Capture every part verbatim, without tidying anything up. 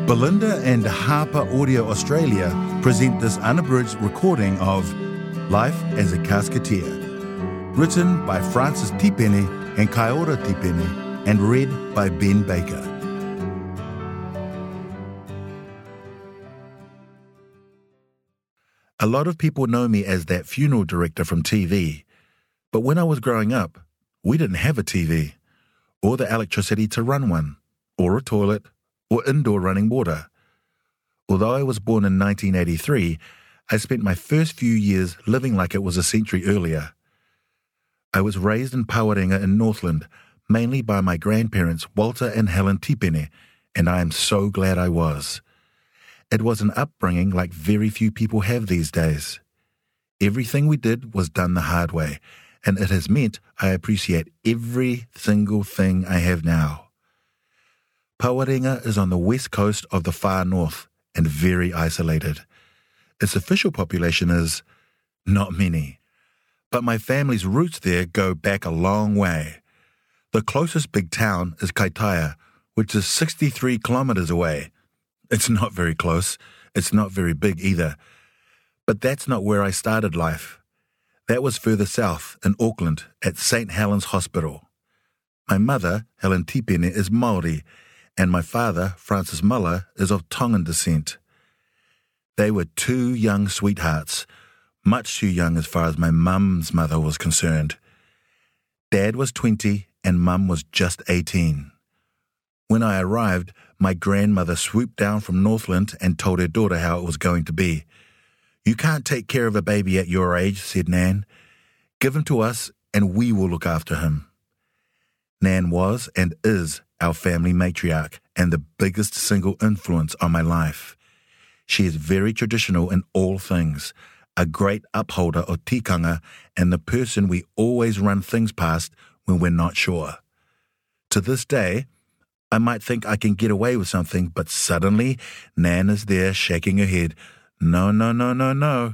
Belinda and Harper Audio Australia present this unabridged recording of Life as a Casketeer, written by Francis Tipene and Kaiora Tipene and read by Ben Baker. A lot of people know me as that funeral director from T V, but when I was growing up, we didn't have a T V, or the electricity to run one, or a toilet, or indoor running water. Although I was born in nineteen eighty-three, I spent my first few years living like it was a century earlier. I was raised in Pawarenga in Northland, mainly by my grandparents Walter and Helen Tipene, and I am so glad I was. It was an upbringing like very few people have these days. Everything we did was done the hard way, and it has meant I appreciate every single thing I have now. Pawarenga is on the west coast of the far north and very isolated. Its official population is not many, but my family's roots there go back a long way. The closest big town is Kaitaia, which is sixty-three kilometres away. It's not very close, it's not very big either. But that's not where I started life. That was further south in Auckland at Saint Helens Hospital. My mother, Helen Tipene, is Māori, and my father, Francis Muller, is of Tongan descent. They were two young sweethearts, much too young as far as my mum's mother was concerned. Dad was twenty and Mum was just eighteen. When I arrived, my grandmother swooped down from Northland and told her daughter how it was going to be. "You can't take care of a baby at your age," said Nan. "Give him to us and we will look after him." Nan was and is our family matriarch and the biggest single influence on my life. She is very traditional in all things, a great upholder of tikanga and the person we always run things past when we're not sure. To this day, I might think I can get away with something, but suddenly Nan is there shaking her head. No, no, no, no, no.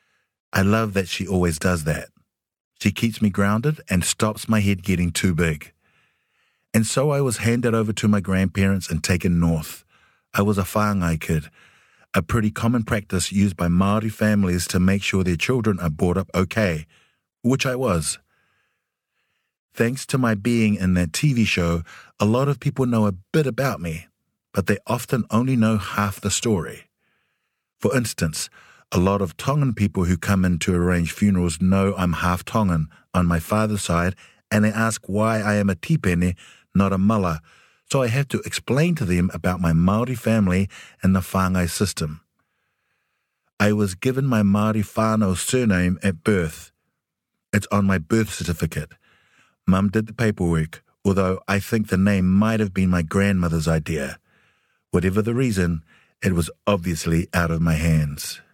I love that she always does that. She keeps me grounded and stops my head getting too big. And so I was handed over to my grandparents and taken north. I was a whāngai kid, a pretty common practice used by Māori families to make sure their children are brought up okay, which I was. Thanks to my being in that T V show, a lot of people know a bit about me, but they often only know half the story. For instance, a lot of Tongan people who come in to arrange funerals know I'm half Tongan on my father's side, and they ask why I am a tipene, not a mulla, so I have to explain to them about my Māori family and the whāngai system. I was given my Māori whānau surname at birth. It's on my birth certificate. Mum did the paperwork, although I think the name might have been my grandmother's idea. Whatever the reason, it was obviously out of my hands.